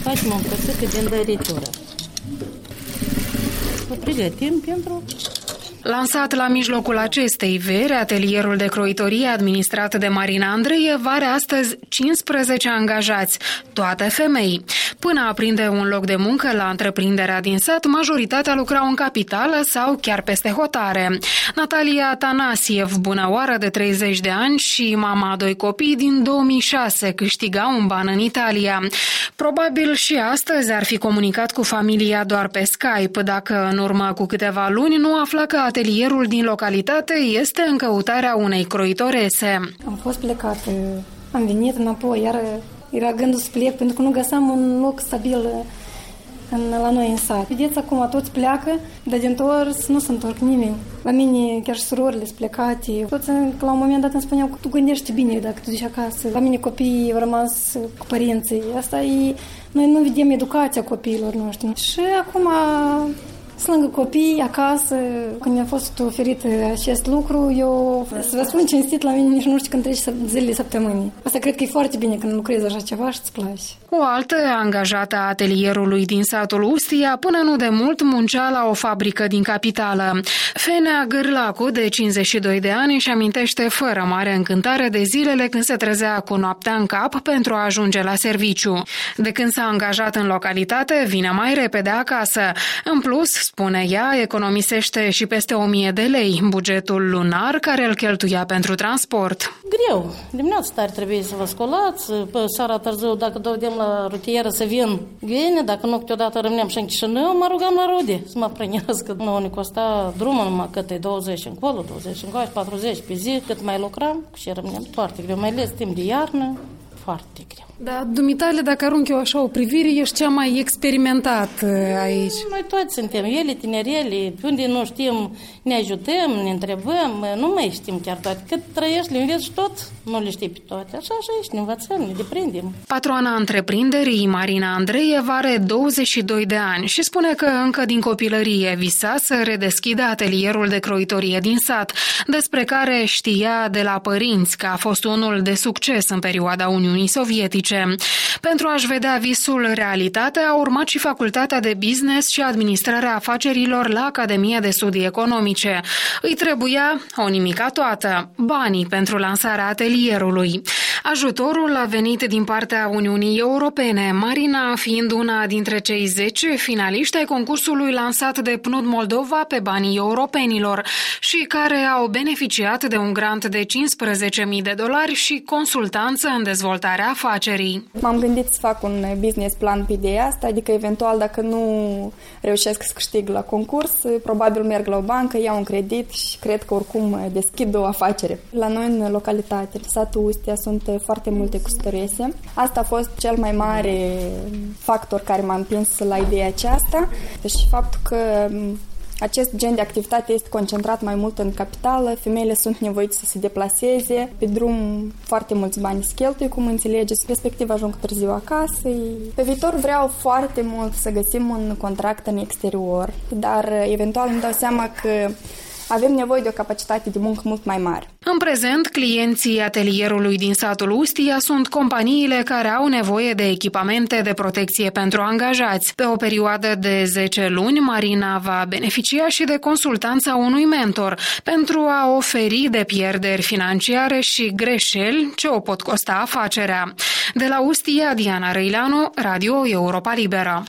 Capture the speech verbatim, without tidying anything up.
facem o bucățică din dăritură. O pregătim pentru... Lansat la mijlocul acestei veri, atelierul de croitorie administrat de Marina Andreev are astăzi cincisprezece angajați, toate femei. Până a prinde un loc de muncă la întreprinderea din sat, majoritatea lucrau în capitală sau chiar peste hotare. Natalia Tanasiev, bunăoară de treizeci de ani și mama a doi copii, din două mii șase câștiga un ban în Italia. Probabil și astăzi ar fi comunicat cu familia doar pe Skype, dacă în urmă cu câteva luni nu afla că atelierul din localitate este în căutarea unei croitorese. Am fost plecată, am venit înapoi, iar era gândul să plec, pentru că nu găseam un loc stabil în, la noi în sat. Vedeți, acum toți pleacă, dar de întors nu se întorc nimeni. La mine chiar și surorile sunt plecate. Toți la un moment dat îmi spuneau că tu gândești bine dacă tu duci acasă. La mine copiii au rămas cu părinții. Asta e... Noi nu vedem educația copiilor noștri. Și acum... Sunt lângă copii, acasă. Când mi-a fost oferit acest lucru, eu, să vă spun cinstit, la mine nici nu știu când trece zilele săptămânii. Asta cred că e foarte bine când lucrezi așa ceva și îți place. O altă angajată a atelierului din satul Ustia până nu de mult muncea la o fabrică din capitală. Fenea Gârlacu, de cincizeci și doi de ani, își amintește fără mare încântare de zilele când se trezea cu noaptea în cap pentru a ajunge la serviciu. De când s-a angajat în localitate, vine mai repede acasă. În plus, spune ea, economisește și peste o mie de lei, bugetul lunar care îl cheltuia pentru transport. Greu. Dimineața tare trebuie să vă scolați, pe seara târziu, dacă dovedem la rutieră să vin bine, dacă nu, câteodată rămâneam și în Chișinău, mă rugam la rude să mă prănească. Nu ne costa drumul numai cât e douăzeci încolo, douăzeci încoace, patruzeci pe zi, cât mai lucram și rămâneam foarte greu, mai ales timp de iarnă, foarte greu. Da, dumitale, dacă arunc eu așa o privire, ești cea mai experimentat aici. Noi toți suntem, ele, tinerele, pe unde nu știm, ne ajutăm, ne întrebăm, nu mai știm chiar toate. Cât trăiești, le înveți tot, nu le știi pe toate. Așa, așa ești, ne învățăm, ne deprindem. Patroana întreprinderii, Marina Andreev, are douăzeci și doi de ani și spune că încă din copilărie visa să redeschidă atelierul de croitorie din sat, despre care știa de la părinți că a fost unul de succes în perioada Uniunii Sovietice. Pentru a-și vedea visul realitate, a urmat și facultatea de business și administrarea afacerilor la Academia de Studii Economice. Îi trebuia o nimica toată, banii pentru lansarea atelierului. Ajutorul a venit din partea Uniunii Europene, Marina fiind una dintre cei zece finaliști ai concursului lansat de P N U D Moldova pe banii europenilor și care au beneficiat de un grant de cincisprezece mii de dolari și consultanță în dezvoltarea afacerii. M-am gândit să fac un business plan pe ideea asta, adică eventual dacă nu reușesc să câștig la concurs, probabil merg la o bancă, iau un credit și cred că oricum deschid o afacere. La noi în localitate, satul Ustia, sunt foarte multe cusătorese. Asta a fost cel mai mare factor care m-a împins la ideea aceasta și faptul că acest gen de activitate este concentrat mai mult în capitală, femeile sunt nevoite să se deplaseze, pe drum foarte mulți bani se cheltuie, cum înțelegeți, respectiv ajung târziu acasă. Pe viitor vreau foarte mult să găsim un contract în exterior, dar eventual îmi dau seama că avem nevoie de o capacitate de muncă mult mai mare. În prezent, clienții atelierului din satul Ustia sunt companiile care au nevoie de echipamente de protecție pentru angajați. Pe o perioadă de zece luni, Marina va beneficia și de consultanța unui mentor pentru a oferi de pierderi financiare și greșeli ce o pot costa afacerea. De la Ustia, Diana Răileanu, Radio Europa Liberă.